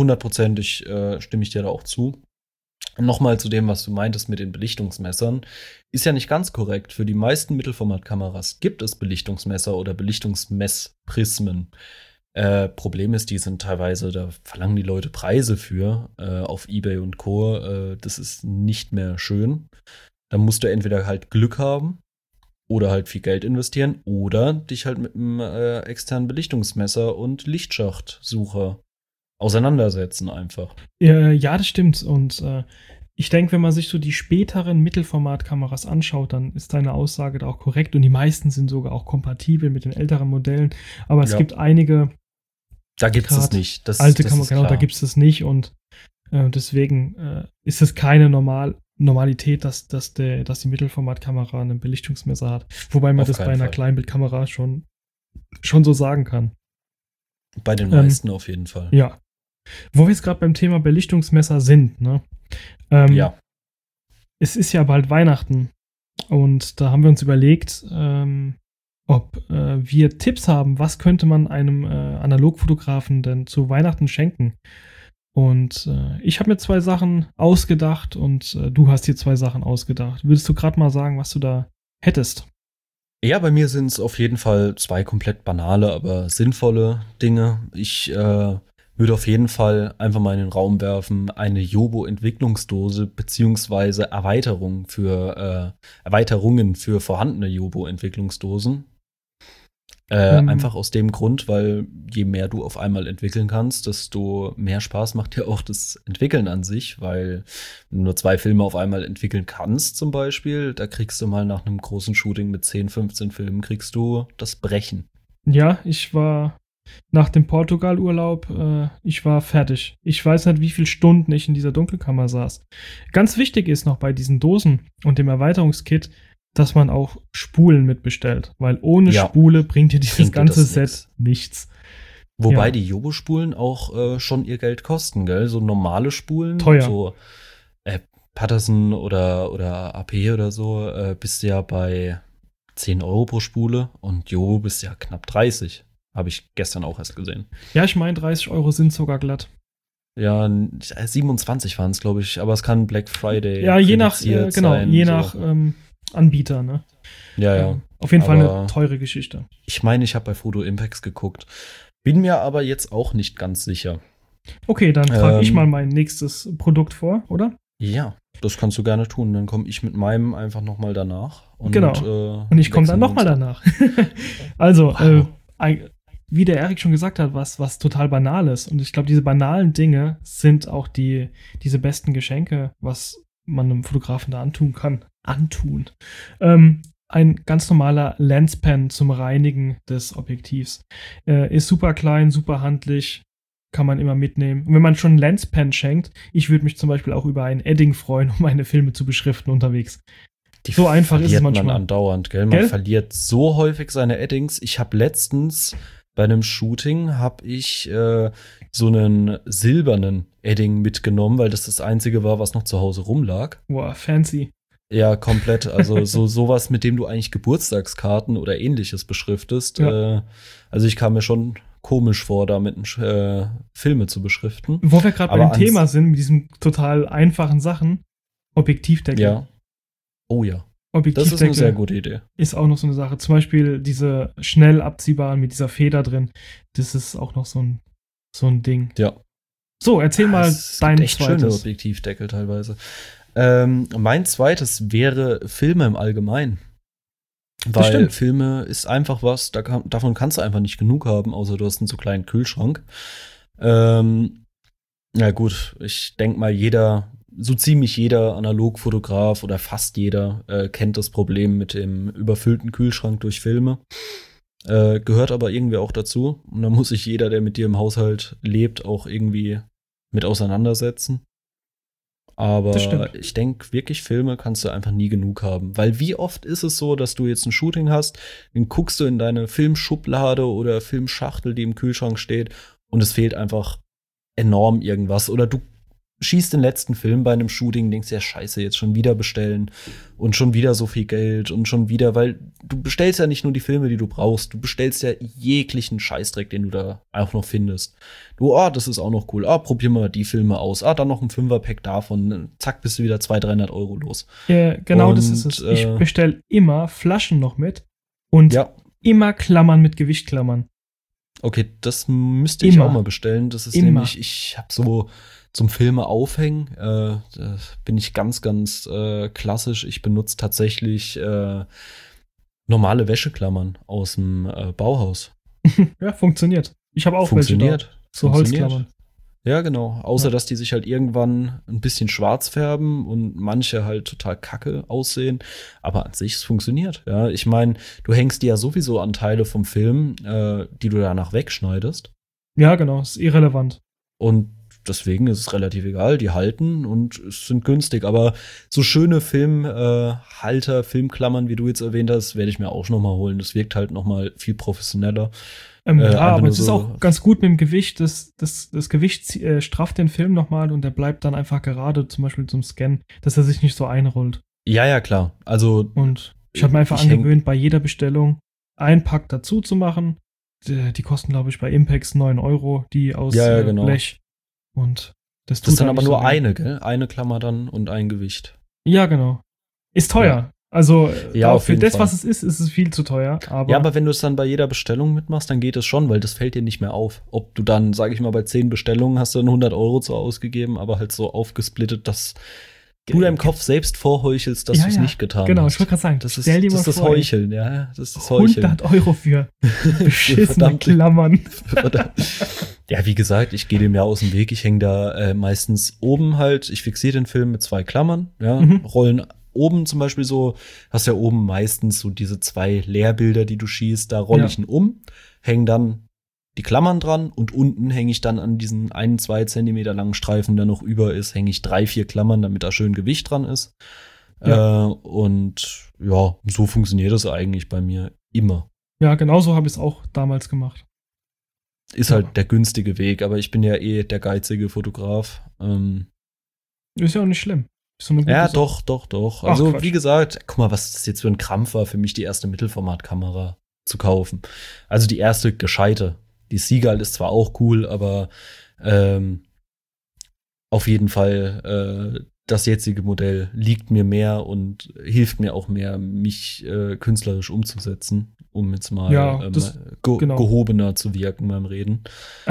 100% stimme ich dir da auch zu. Nochmal zu dem, was du meintest mit den Belichtungsmessern. Ist ja nicht ganz korrekt. Für die meisten Mittelformatkameras gibt es Belichtungsmesser oder Belichtungsmessprismen. Problem ist, die sind teilweise, da verlangen die Leute Preise für auf eBay und Co. Das ist nicht mehr schön. Da musst du entweder halt Glück haben oder halt viel Geld investieren oder dich halt mit einem externen Belichtungsmesser und Lichtschachtsucher auseinandersetzen einfach. Ja, das stimmt. Und ich denke, wenn man sich so die späteren Mittelformatkameras anschaut, dann ist deine Aussage da auch korrekt. Und die meisten sind sogar auch kompatibel mit den älteren Modellen. Aber es gibt einige. Da gibt es es nicht. Alte Kameras, genau, da gibt es das nicht. Und deswegen ist es keine Normalität, dass die Mittelformatkamera ein Belichtungsmesser hat. Wobei man das bei einer Kleinbildkamera schon so sagen kann. Bei den meisten auf jeden Fall. Ja. Wo wir jetzt gerade beim Thema Belichtungsmesser sind, ne? Es ist ja bald Weihnachten und da haben wir uns überlegt, ob wir Tipps haben, was könnte man einem Analogfotografen denn zu Weihnachten schenken. Und ich habe mir 2 Sachen ausgedacht und du hast dir 2 Sachen ausgedacht. Würdest du gerade mal sagen, was du da hättest? Ja, bei mir sind es auf jeden Fall 2 komplett banale, aber sinnvolle Dinge. Ich würde auf jeden Fall einfach mal in den Raum werfen, eine Jobo-Entwicklungsdose beziehungsweise Erweiterungen für vorhandene Jobo-Entwicklungsdosen. Einfach aus dem Grund, weil je mehr du auf einmal entwickeln kannst, desto mehr Spaß macht dir auch das Entwickeln an sich, weil wenn du nur 2 Filme auf einmal entwickeln kannst zum Beispiel, da kriegst du mal nach einem großen Shooting mit 10, 15 Filmen, kriegst du das Brechen. Ja, ich war nach dem Portugal-Urlaub, ich war fertig. Ich weiß nicht, wie viele Stunden ich in dieser Dunkelkammer saß. Ganz wichtig ist noch bei diesen Dosen und dem Erweiterungskit, dass man auch Spulen mitbestellt, weil ohne Spule bringt dir dieses ganze Set nichts. Wobei die Jobo-Spulen auch schon ihr Geld kosten, gell? So normale Spulen, teuer. So Patterson oder AP oder so, bist du ja bei 10 Euro pro Spule und Jobo bist ja knapp 30. Habe ich gestern auch erst gesehen. Ja, ich meine, 30 Euro sind sogar glatt. Ja, 27 waren es, glaube ich, aber es kann Black Friday je nach Anbieter, ne? Ja. Auf jeden Fall eine teure Geschichte. Ich meine, ich habe bei Photo Impacts geguckt. Bin mir aber jetzt auch nicht ganz sicher. Okay, dann trage ich mal mein nächstes Produkt vor, oder? Ja, das kannst du gerne tun. Dann komme ich mit meinem einfach nochmal danach. Und ich komme dann nochmal danach. Also, wie der Erik schon gesagt hat, was total Banales. Und ich glaube, diese banalen Dinge sind auch diese besten Geschenke, was man einem Fotografen da antun kann. Ein ganz normaler Lenspen zum Reinigen des Objektivs. Ist super klein, super handlich, kann man immer mitnehmen. Und wenn man schon einen Lenspen schenkt, ich würde mich zum Beispiel auch über ein Edding freuen, um meine Filme zu beschriften unterwegs. So einfach ist es manchmal. Man andauernd, gell? Man verliert so häufig seine Eddings. Ich habe letztens bei einem Shooting so einen silbernen Edding mitgenommen, weil das Einzige war, was noch zu Hause rumlag. Boah, fancy. Ja, komplett. Also sowas, mit dem du eigentlich Geburtstagskarten oder Ähnliches beschriftest. Ja. Also ich kam mir schon komisch vor, damit Filme zu beschriften. Wo wir gerade bei dem Thema sind, mit diesen total einfachen Sachen, Objektivdeckel. Ja. Oh ja. Das ist eine sehr gute Idee. Ist auch noch so eine Sache. Zum Beispiel diese schnell abziehbaren mit dieser Feder drin. Das ist auch noch so ein Ding. Ja. So, erzähl mal dein echt zweites. Schöne Objektivdeckel teilweise. Mein zweites wäre Filme im Allgemeinen. Weil Filme ist einfach was, davon kannst du einfach nicht genug haben, außer du hast einen so kleinen Kühlschrank. Ja gut, ich denke mal, so ziemlich jeder Analogfotograf oder fast jeder kennt das Problem mit dem überfüllten Kühlschrank durch Filme. Gehört aber irgendwie auch dazu. Und da muss sich jeder, der mit dir im Haushalt lebt, auch irgendwie mit auseinandersetzen. Aber ich denke, wirklich Filme kannst du einfach nie genug haben. Weil wie oft ist es so, dass du jetzt ein Shooting hast, dann guckst du in deine Filmschublade oder Filmschachtel, die im Kühlschrank steht, und es fehlt einfach enorm irgendwas. Oder du schießt den letzten Film bei einem Shooting, denkst ja, scheiße, jetzt schon wieder bestellen und schon wieder so viel Geld und schon wieder, weil du bestellst ja nicht nur die Filme, die du brauchst, du bestellst ja jeglichen Scheißdreck, den du da auch noch findest. Das ist auch noch cool. Probier mal die Filme aus. Dann noch ein 5er-Pack davon. Zack, bist du wieder 200-300 Euro los. Genau, das ist es. Ich bestelle immer Flaschen noch mit und immer Klammern mit Gewichtklammern. Okay, das müsste ich auch mal bestellen. Das ist nämlich, ich habe so zum Filme aufhängen, da bin ich ganz, ganz klassisch. Ich benutze tatsächlich normale Wäscheklammern aus dem Bauhaus. Ja, funktioniert. Ich habe auch welche da. So Holzklammern. Ja, genau. Außer, dass die sich halt irgendwann ein bisschen schwarz färben und manche halt total kacke aussehen. Aber an sich, es funktioniert. Ja, ich meine, du hängst die ja sowieso an Teile vom Film, die du danach wegschneidest. Ja, genau. Ist irrelevant. Und deswegen ist es relativ egal. Die halten und sind günstig. Aber so schöne Filmhalter, Filmklammern, wie du jetzt erwähnt hast, werde ich mir auch noch mal holen. Das wirkt halt noch mal viel professioneller. Aber es ist auch ganz gut mit dem Gewicht. Das Gewicht strafft den Film nochmal und der bleibt dann einfach gerade, zum Beispiel zum Scan, dass er sich nicht so einrollt. Ja, klar. Also, und ich habe mir einfach angewöhnt, bei jeder Bestellung einen Pack dazu zu machen. Die kosten, glaube ich, bei Impex 9 Euro, die aus genau. Blech. Und das ist dann aber nur eine, gell? Eine Klammer dann und ein Gewicht. Ja, genau. Ist teuer. Ja. Also für das, Fall. was es ist es viel zu teuer. Aber wenn du es dann bei jeder Bestellung mitmachst, dann geht es schon, weil das fällt dir nicht mehr auf. Ob du dann, sage ich mal, bei 10 Bestellungen hast du dann 100 Euro so ausgegeben, aber halt so aufgesplittet, dass du deinem Kopf selbst vorheuchelst, dass du es nicht getan hast. Genau, ich wollte gerade sagen, das ist das Heucheln, ja. Das ist das Heucheln. 100 Euro für beschissene Klammern. Ja, wie gesagt, ich gehe dem ja aus dem Weg. Ich hänge da meistens oben halt, ich fixiere den Film mit 2 Klammern, Rollen oben zum Beispiel so, hast ja oben meistens so diese 2 Leerbilder, die du schießt, da rolle ich ihn um, hänge dann die Klammern dran und unten hänge ich dann an diesen 1-2 Zentimeter langen Streifen, der noch über ist, hänge ich 3-4 Klammern, damit da schön Gewicht dran ist. Und ja, so funktioniert das eigentlich bei mir immer. Ja, genauso habe ich es auch damals gemacht. Ist halt der günstige Weg, aber ich bin ja der geizige Fotograf. Ist ja auch nicht schlimm. So doch. Also, wie gesagt, guck mal, was das jetzt für ein Krampf war, für mich die erste Mittelformatkamera zu kaufen. Also die erste gescheite. Die Seagull ist zwar auch cool, aber auf jeden Fall das jetzige Modell liegt mir mehr und hilft mir auch mehr, mich künstlerisch umzusetzen, um jetzt mal gehobener zu wirken beim Reden.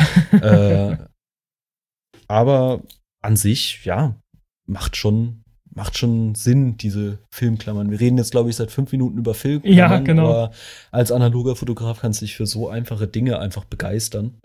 Aber an sich, ja, macht schon Sinn, diese Filmklammern. Wir reden jetzt, glaube ich, seit 5 Minuten über Filmklammern. Ja, genau. Aber als analoger Fotograf kannst du dich für so einfache Dinge einfach begeistern.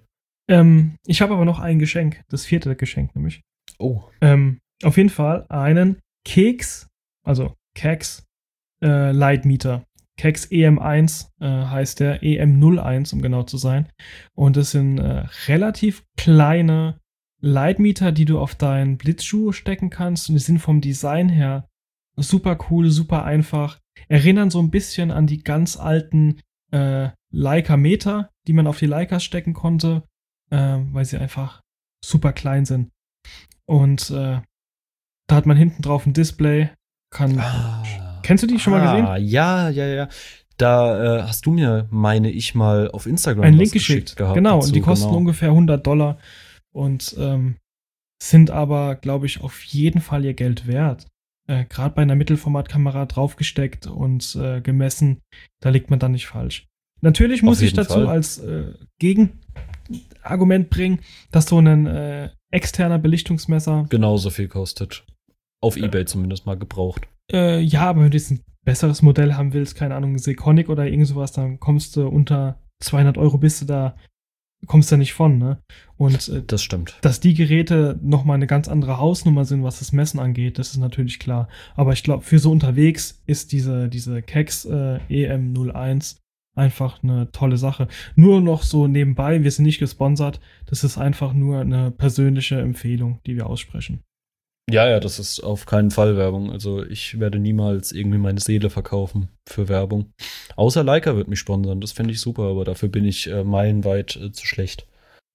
Ich habe aber noch ein Geschenk. Das 4. Geschenk nämlich. Oh. Auf jeden Fall einen Keks, also Keks Lightmeter. Keks EM1 heißt der, EM01, um genau zu sein. Und das sind relativ kleine Lightmeter, die du auf deinen Blitzschuh stecken kannst. Und die sind vom Design her super cool, super einfach. Erinnern so ein bisschen an die ganz alten Leica-Meter, die man auf die Leicas stecken konnte, weil sie einfach super klein sind. Und da hat man hinten drauf ein Display. Kennst du die schon mal gesehen? Ja. Da hast du mir, meine ich, mal auf Instagram einen Link geschickt gehabt. Genau, dazu, und die kosten ungefähr $100 und sind aber, glaube ich, auf jeden Fall ihr Geld wert. Gerade bei einer Mittelformatkamera draufgesteckt und gemessen, da liegt man dann nicht falsch. Natürlich muss ich dazu als Gegenargument bringen, dass so ein externer Belichtungsmesser genauso viel kostet. Auf eBay zumindest mal gebraucht. Ja, aber wenn du jetzt ein besseres Modell haben willst, keine Ahnung, Sekonic oder irgend sowas, dann kommst du unter 200 Euro, kommst du nicht von, ne? Und das stimmt. Dass die Geräte nochmal eine ganz andere Hausnummer sind, was das Messen angeht, das ist natürlich klar. Aber ich glaube, für so unterwegs ist diese Keks EM01 einfach eine tolle Sache. Nur noch so nebenbei, wir sind nicht gesponsert, das ist einfach nur eine persönliche Empfehlung, die wir aussprechen. Ja, das ist auf keinen Fall Werbung. Also ich werde niemals irgendwie meine Seele verkaufen für Werbung. Außer Leica wird mich sponsern, das fände ich super, aber dafür bin ich meilenweit zu schlecht.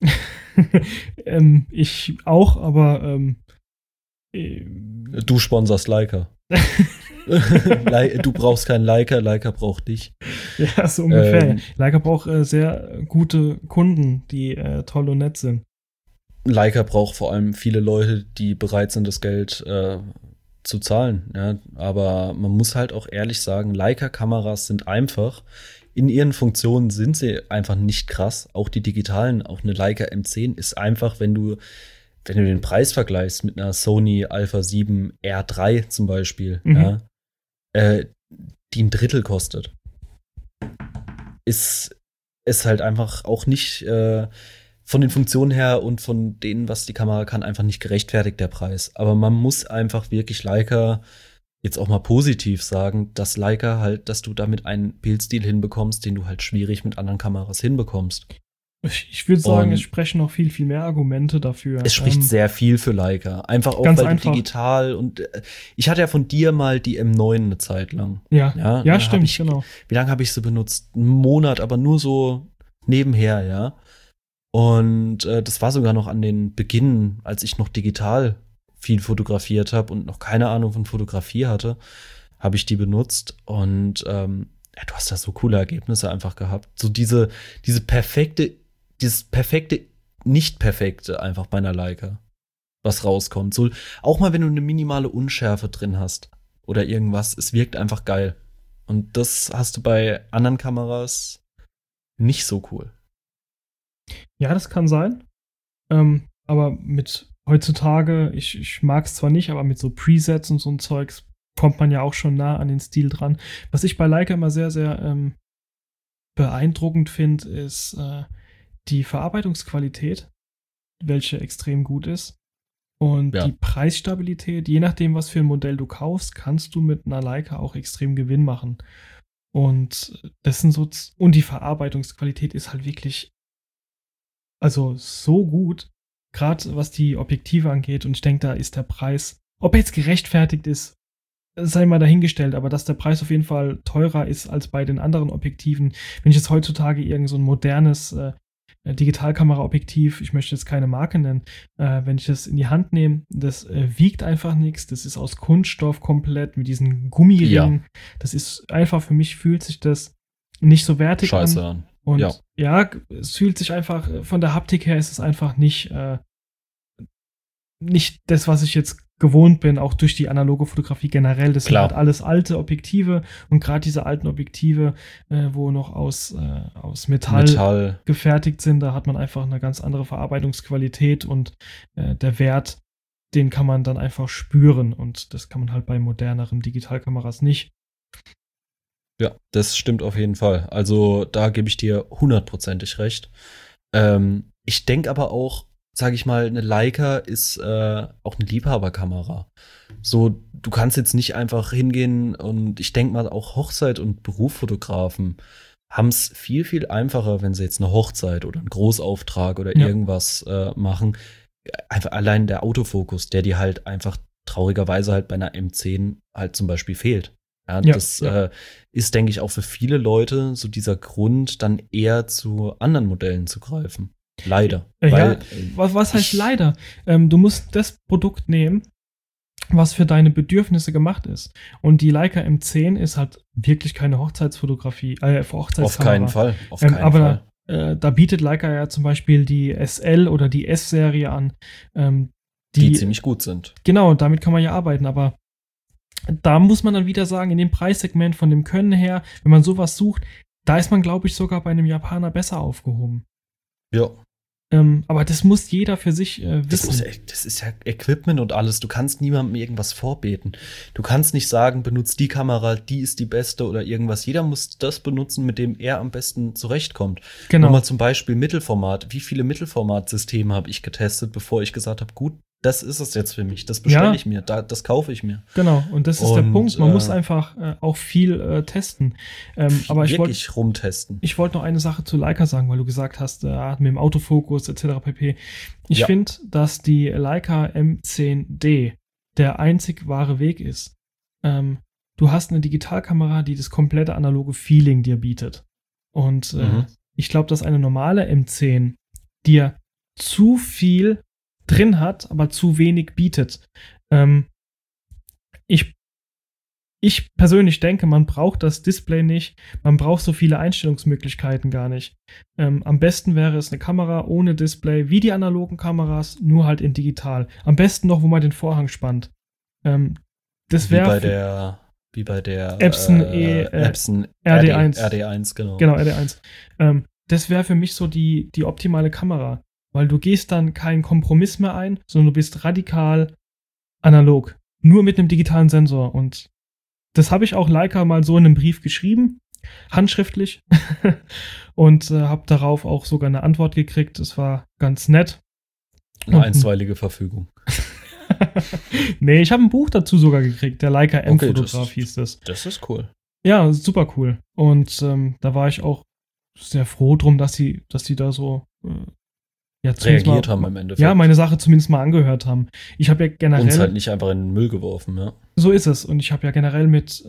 Ich auch, aber du sponsorst Leica. Du brauchst keinen Leica, Leica braucht dich. Ja, so ungefähr. Leica braucht sehr gute Kunden, die toll und nett sind. Leica braucht vor allem viele Leute, die bereit sind, das Geld zu zahlen. Ja? Aber man muss halt auch ehrlich sagen, Leica-Kameras sind einfach, in ihren Funktionen sind sie einfach nicht krass. Auch die digitalen, auch eine Leica M10 ist einfach, wenn du den Preis vergleichst mit einer Sony Alpha 7 R3 zum Beispiel, ja, die ein Drittel kostet, ist halt einfach auch nicht von den Funktionen her und von denen, was die Kamera kann, einfach nicht gerechtfertigt, der Preis. Aber man muss einfach wirklich Leica jetzt auch mal positiv sagen, dass Leica halt, dass du damit einen Bildstil hinbekommst, den du halt schwierig mit anderen Kameras hinbekommst. Ich würde sagen, es sprechen noch viel, viel mehr Argumente dafür. Es spricht sehr viel für Leica. Einfach auch, weil du digital und ich hatte ja von dir mal die M9 eine Zeit lang. Ja, stimmt, genau. Wie lange habe ich sie benutzt? Einen Monat, aber nur so nebenher, ja. Und das war sogar noch an den Beginn, als ich noch digital viel fotografiert habe und noch keine Ahnung von Fotografie hatte, habe ich die benutzt. Und du hast da so coole Ergebnisse einfach gehabt. So dieses perfekte Nicht-Perfekte einfach bei einer Leica, was rauskommt. So, auch mal, wenn du eine minimale Unschärfe drin hast oder irgendwas, es wirkt einfach geil. Und das hast du bei anderen Kameras nicht so cool. Ja, das kann sein. Aber mit heutzutage, ich mag es zwar nicht, aber mit so Presets und so ein Zeugs kommt man ja auch schon nah an den Stil dran. Was ich bei Leica immer sehr, sehr beeindruckend finde, ist die Verarbeitungsqualität, welche extrem gut ist. Und die Preisstabilität, je nachdem, was für ein Modell du kaufst, kannst du mit einer Leica auch extrem Gewinn machen. Und das sind und die Verarbeitungsqualität ist halt wirklich so gut, gerade was die Objektive angeht. Und ich denke, da ist der Preis, ob er jetzt gerechtfertigt ist, sei mal dahingestellt, aber dass der Preis auf jeden Fall teurer ist als bei den anderen Objektiven. Wenn ich jetzt heutzutage irgend so ein modernes Digitalkameraobjektiv, ich möchte jetzt keine Marke nennen, wenn ich das in die Hand nehme, das wiegt einfach nichts, das ist aus Kunststoff komplett mit diesen Gummiringen. Ja. Das ist einfach, für mich fühlt sich das nicht so wertig an. Und ja, es fühlt sich einfach, von der Haptik her ist es einfach nicht das, was ich jetzt gewohnt bin, auch durch die analoge Fotografie generell. Das sind halt alles alte Objektive und gerade diese alten Objektive, wo noch aus Metall gefertigt sind, da hat man einfach eine ganz andere Verarbeitungsqualität und der Wert, den kann man dann einfach spüren und das kann man halt bei moderneren Digitalkameras nicht. Ja, das stimmt auf jeden Fall. Also da gebe ich dir 100%ig recht. Ich denke aber auch, sage ich mal, eine Leica ist auch eine Liebhaberkamera. So, du kannst jetzt nicht einfach hingehen und ich denke mal auch Hochzeit- und Berufsfotografen haben es viel, viel einfacher, wenn sie jetzt eine Hochzeit oder einen Großauftrag oder irgendwas machen. Einfach allein der Autofokus, der dir halt einfach traurigerweise halt bei einer M10 halt zum Beispiel fehlt. Ja, das ist, denke ich, auch für viele Leute so dieser Grund, dann eher zu anderen Modellen zu greifen. Leider. Weil, was heißt leider? Du musst das Produkt nehmen, was für deine Bedürfnisse gemacht ist. Und die Leica M10 ist halt wirklich keine Hochzeitsfotografie, Hochzeitskamera. Auf keinen Fall. Auf keinen Fall. Da bietet Leica ja zum Beispiel die SL oder die S-Serie an, die ziemlich gut sind. Genau, damit kann man ja arbeiten, aber da muss man dann wieder sagen, in dem Preissegment von dem Können her, wenn man sowas sucht, da ist man, glaube ich, sogar bei einem Japaner besser aufgehoben. Ja. Aber das muss jeder für sich wissen. Das ist ja Equipment und alles. Du kannst niemandem irgendwas vorbeten. Du kannst nicht sagen, benutzt die Kamera, die ist die beste oder irgendwas. Jeder muss das benutzen, mit dem er am besten zurechtkommt. Genau. Nochmal zum Beispiel Mittelformat. Wie viele Mittelformatsysteme habe ich getestet, bevor ich gesagt habe, gut, das ist es jetzt für mich. Das bestelle ich mir, das kaufe ich mir. Genau, und das ist der Punkt. Man muss einfach auch viel testen. Aber ich wollte rumtesten. Ich wollte noch eine Sache zu Leica sagen, weil du gesagt hast, mit dem Autofokus etc. pp. Ich finde, dass die Leica M10D der einzig wahre Weg ist. Du hast eine Digitalkamera, die das komplette analoge Feeling dir bietet. Und ich glaube, dass eine normale M10 dir zu viel drin hat, aber zu wenig bietet. Ich persönlich denke, man braucht das Display nicht, man braucht so viele Einstellungsmöglichkeiten gar nicht. Am besten wäre es eine Kamera ohne Display, wie die analogen Kameras, nur halt in digital. Am besten noch, wo man den Vorhang spannt. Das wäre wie bei der Epson RD1. RD1, genau. Genau, RD1. Das wäre für mich so die optimale Kamera. Weil du gehst dann keinen Kompromiss mehr ein, sondern du bist radikal analog. Nur mit einem digitalen Sensor. Und das habe ich auch Leica mal so in einem Brief geschrieben, handschriftlich. Und habe darauf auch sogar eine Antwort gekriegt. Das war ganz nett. Eine einstweilige Verfügung. Nee, ich habe ein Buch dazu sogar gekriegt. Der Leica M-Fotograf hieß das. Das ist cool. Ja, super cool. Und da war ich auch sehr froh drum, dass sie da so reagiert haben im Endeffekt. Ja, meine Sache zumindest mal angehört haben. Ich habe ja generell uns halt nicht einfach in den Müll geworfen, ja. So ist es. Und ich habe ja generell mit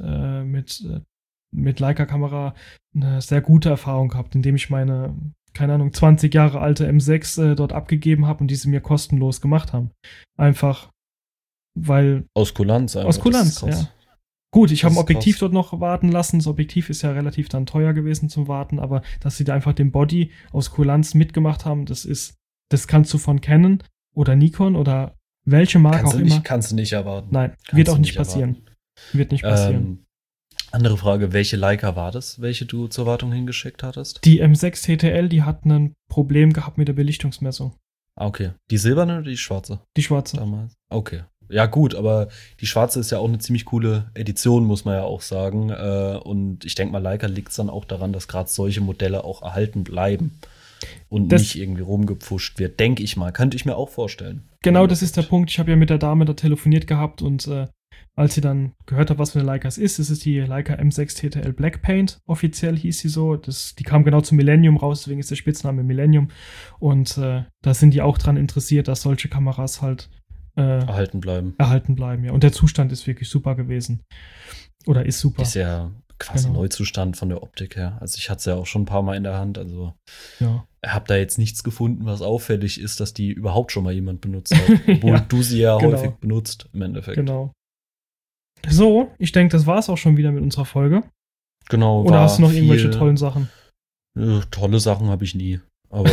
Leica-Kamera eine sehr gute Erfahrung gehabt, indem ich meine, keine Ahnung, 20 Jahre alte M6 dort abgegeben habe und diese mir kostenlos gemacht haben. Einfach, weil aus Kulanz einfach. Aus Kulanz, ja. Gut, ich habe ein Objektiv dort noch warten lassen. Das Objektiv ist ja relativ dann teuer gewesen zum Warten, aber dass sie da einfach den Body aus Kulanz mitgemacht haben, das kannst du von Canon oder Nikon oder welche Marke auch immer. Kannst du nicht erwarten. Nein, wird auch nicht passieren. Wird nicht passieren. Andere Frage, welche Leica war das, welche du zur Wartung hingeschickt hattest? Die M6 TTL, die hat ein Problem gehabt mit der Belichtungsmessung. Okay. Die silberne oder die schwarze? Die schwarze. Damals. Okay. Ja gut, aber die schwarze ist ja auch eine ziemlich coole Edition, muss man ja auch sagen. Und ich denke mal, Leica liegt es dann auch daran, dass gerade solche Modelle auch erhalten bleiben und nicht irgendwie rumgepfuscht wird, denke ich mal. Könnte ich mir auch vorstellen. Genau, das ist der Punkt. Ich habe ja mit der Dame da telefoniert gehabt und als sie dann gehört hat, was für eine Leica es ist die Leica M6 TTL Black Paint. Offiziell hieß sie so. Die kam genau zum Millennium raus, deswegen ist der Spitzname Millennium. Und da sind die auch dran interessiert, dass solche Kameras halt erhalten bleiben, ja. Und der Zustand ist wirklich super gewesen. Oder ist super. Ist ja quasi Neuzustand von der Optik her. Also ich hatte es ja auch schon ein paar Mal in der Hand. Also habe da jetzt nichts gefunden, was auffällig ist, dass die überhaupt schon mal jemand benutzt hat. Obwohl du sie ja häufig benutzt im Endeffekt. Genau. So, ich denke, das war es auch schon wieder mit unserer Folge. Genau. Oder hast du noch irgendwelche tollen Sachen? Tolle Sachen habe ich nie. Aber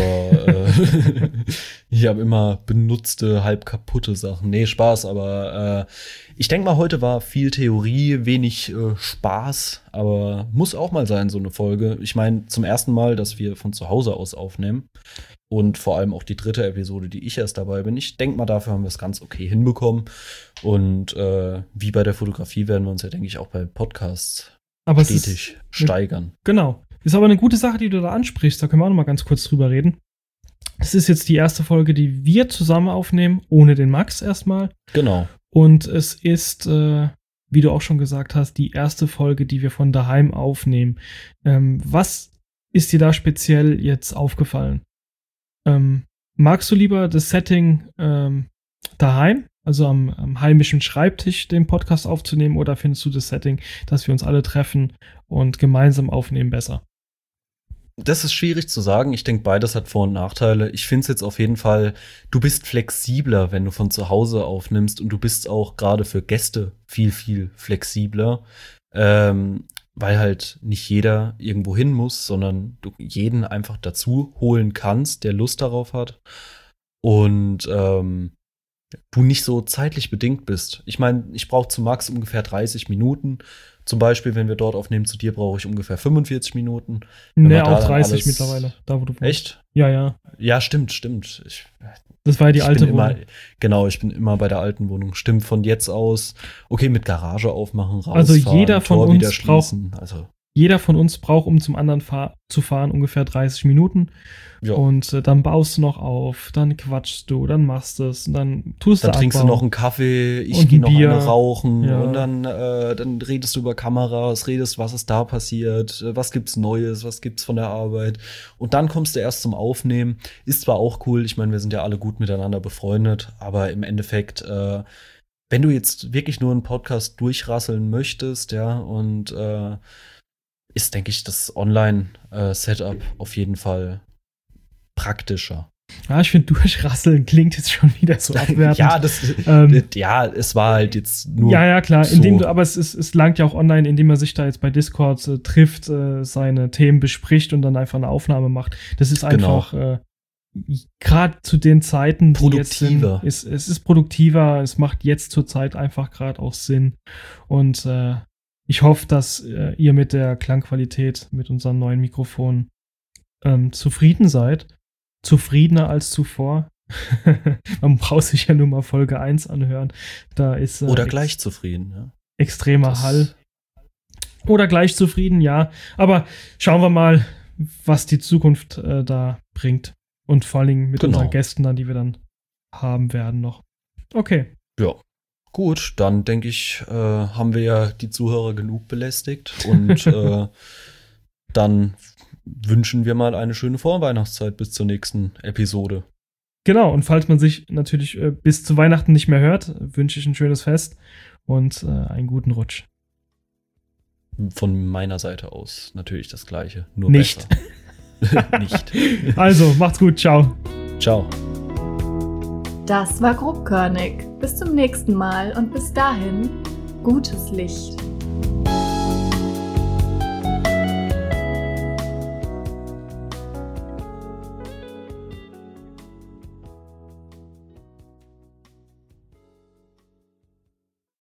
ich habe immer benutzte, halb kaputte Sachen. Nee, Spaß, aber ich denke mal, heute war viel Theorie, wenig Spaß, aber muss auch mal sein, so eine Folge. Ich meine, zum ersten Mal, dass wir von zu Hause aus aufnehmen und vor allem auch die 3. Episode, die ich erst dabei bin. Ich denke mal, dafür haben wir es ganz okay hinbekommen und wie bei der Fotografie werden wir uns ja, denke ich, auch bei Podcasts stetig steigern. Genau. Ist aber eine gute Sache, die du da ansprichst. Da können wir auch noch mal ganz kurz drüber reden. Es ist jetzt die erste Folge, die wir zusammen aufnehmen, ohne den Max erstmal. Genau. Und es ist, wie du auch schon gesagt hast, die erste Folge, die wir von daheim aufnehmen. Was ist dir da speziell jetzt aufgefallen? Magst du lieber das Setting daheim, also am heimischen Schreibtisch, den Podcast aufzunehmen, oder findest du das Setting, dass wir uns alle treffen und gemeinsam aufnehmen, besser? Das ist schwierig zu sagen. Ich denke, beides hat Vor- und Nachteile. Ich finde es jetzt auf jeden Fall, du bist flexibler, wenn du von zu Hause aufnimmst, und du bist auch gerade für Gäste viel, viel flexibler, weil halt nicht jeder irgendwo hin muss, sondern du jeden einfach dazu holen kannst, der Lust darauf hat, und du nicht so zeitlich bedingt bist. Ich meine, ich brauche zu Max ungefähr 30 Minuten. Zum Beispiel, wenn wir dort aufnehmen, zu dir brauche ich ungefähr 45 Minuten. Ne, auch 30 mittlerweile, da wo du wohnst. Echt? Ja. Ja, stimmt. Das war ja die alte Wohnung. Genau, ich bin immer bei der alten Wohnung. Stimmt, von jetzt aus. Okay, mit Garage aufmachen, rausfahren, also jeder von Tor uns wieder schließen. Jeder von uns braucht, um zum anderen zu fahren, ungefähr 30 Minuten. Ja. Und dann baust du noch auf, dann quatschst du, dann machst du es, dann tust du Dann trinkst du noch einen Kaffee, ich gehe noch eine rauchen, ja. Und dann redest du über Kameras, redest, was ist da passiert, was gibt's Neues, was gibt's von der Arbeit. Und dann kommst du erst zum Aufnehmen. Ist zwar auch cool, ich meine, wir sind ja alle gut miteinander befreundet, aber im Endeffekt, wenn du jetzt wirklich nur einen Podcast durchrasseln möchtest, ja, und ist, denke ich, das Online-Setup auf jeden Fall praktischer. Ja, ich finde, durchrasseln klingt jetzt schon wieder so abwertend. Es war halt jetzt nur. Ja, klar. So. Aber es langt ja auch online, indem man sich da jetzt bei Discord trifft, seine Themen bespricht und dann einfach eine Aufnahme macht. Das ist einfach gerade zu den Zeiten, die jetzt sind, es ist produktiver. Es macht jetzt zur Zeit einfach gerade auch Sinn. Und ich hoffe, dass ihr mit der Klangqualität, mit unserem neuen Mikrofon zufrieden seid. Zufriedener als zuvor. Man braucht sich ja nur mal Folge 1 anhören. Da ist oder gleich zufrieden. Ja. Extremer Hall. Oder gleich zufrieden, ja. Aber schauen wir mal, was die Zukunft da bringt. Und vor allen Dingen mit unseren Gästen dann, die wir dann haben werden noch. Okay. Ja. Gut, dann denke ich, haben wir ja die Zuhörer genug belästigt. Und dann wünschen wir mal eine schöne Vorweihnachtszeit bis zur nächsten Episode. Genau, und falls man sich natürlich bis zu Weihnachten nicht mehr hört, wünsche ich ein schönes Fest und einen guten Rutsch. Von meiner Seite aus natürlich das Gleiche, nur nicht. Besser. Nicht. Also, macht's gut, ciao. Ciao. Das war grobkörnig. Bis zum nächsten Mal und bis dahin, gutes Licht.